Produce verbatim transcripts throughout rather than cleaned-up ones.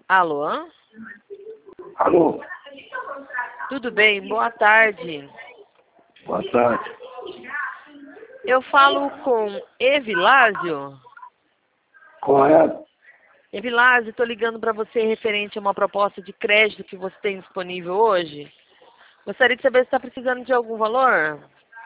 Alô? Alô? Tudo bem? Boa tarde. Boa tarde. Eu falo com Evilásio. Correto? Evilásio, estou ligando para você referente a uma proposta de crédito que você tem disponível hoje. Gostaria de saber se está precisando de algum valor.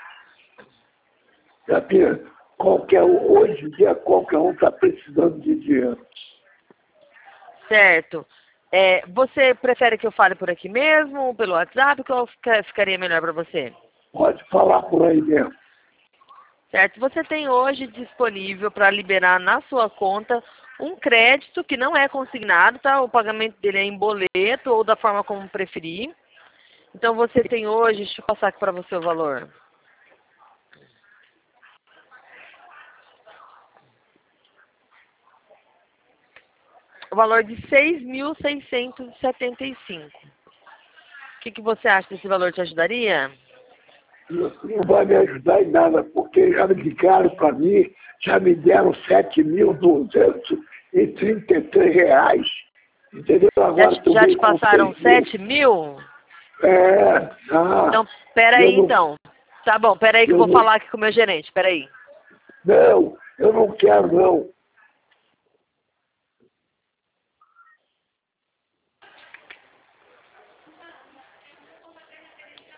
Porque qualquer um, hoje em dia qualquer um está precisando de dinheiro. Certo. É, você prefere que eu fale por aqui mesmo, pelo WhatsApp, qual fica- ficaria melhor para você? Pode falar por aí mesmo. Certo? Você tem hoje disponível para liberar na sua conta um crédito que não é consignado, tá? O pagamento dele é em boleto ou da forma como preferir. Então você tem hoje, deixa eu passar aqui para você o valor. O valor de seis mil seiscentos e setenta e cinco. O que, que você acha desse valor? Te ajudaria? Isso não vai me ajudar em nada, porque já me ligaram para mim, já me deram sete mil duzentos e trinta e três reais. Entendeu? Já Agora te, tu já vem te com passaram seis mil. sete mil? É, ah, Então, peraí eu não, então. Tá bom, peraí que eu eu vou não, falar aqui com o meu gerente, peraí. não, eu não quero não.